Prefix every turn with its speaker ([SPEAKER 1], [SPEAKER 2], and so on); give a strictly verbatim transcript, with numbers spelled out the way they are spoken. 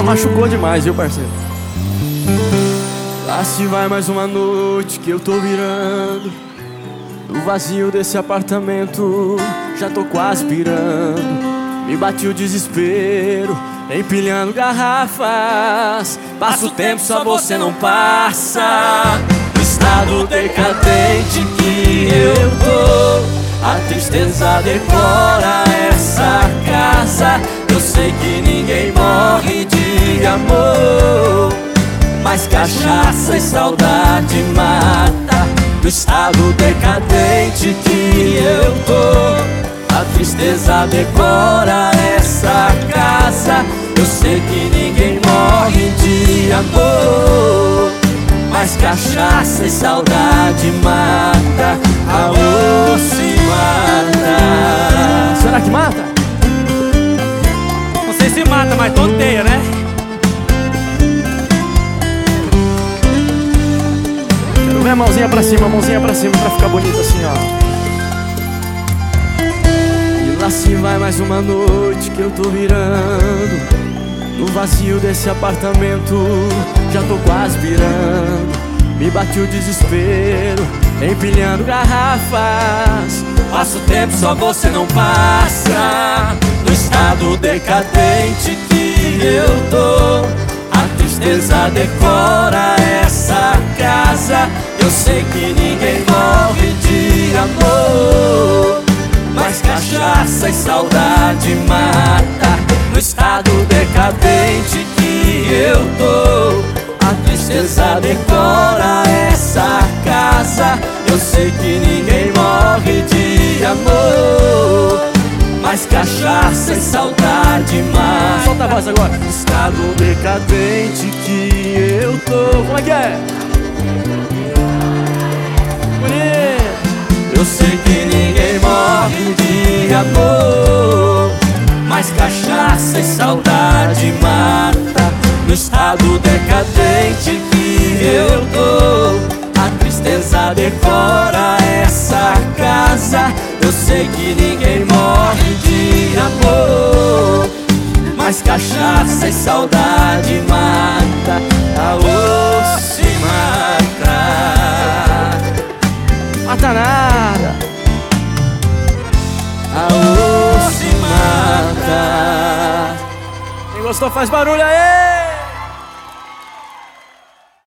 [SPEAKER 1] machucou demais, viu, parceiro? Lá se vai mais uma noite que eu tô virando. No vazio desse apartamento já tô quase pirando. Me bate o desespero, empilhando garrafas. Passa o tempo, só você não passa. No estado decadente que eu tô, a tristeza decora essa casa. Eu sei que ninguém morre de amor, mas cachaça e saudade mata. No estado decadente que eu tô, a tristeza decora essa casa. Eu sei que ninguém morre de amor, mas cachaça e saudade mata. Aô, se mata.
[SPEAKER 2] Será que mata?
[SPEAKER 3] Não sei se mata, mas tonteia, né?
[SPEAKER 1] Quero ver a mãozinha pra cima, mãozinha pra cima pra ficar bonito assim, ó. E lá se vai mais uma noite que eu tô virando. No vazio desse apartamento já tô quase virando. Me bate o desespero, empilhando garrafas. Passa o tempo, só você não passa. No estado decadente que eu tô, a tristeza decora essa casa. Eu sei que ninguém morre de amor, mas cachaça e saudade mata. No estado decadente que eu tô, a tristeza decora essa casa. Eu sei que ninguém morre de amor, mas cachaça e saudade mata.
[SPEAKER 2] Solta a voz agora.
[SPEAKER 1] No estado decadente que eu tô.
[SPEAKER 2] Como é que é? Bonito.
[SPEAKER 1] Eu sei que ninguém morre de amor, mas cachaça e saudade mata. No estado decadente que eu tô, a tristeza decora essa casa. Eu sei que ninguém morre de amor, mas cachaça e saudade mata. Aô, se mata.
[SPEAKER 2] Mata nada.
[SPEAKER 1] Aô, se mata.
[SPEAKER 2] Quem gostou faz barulho aí.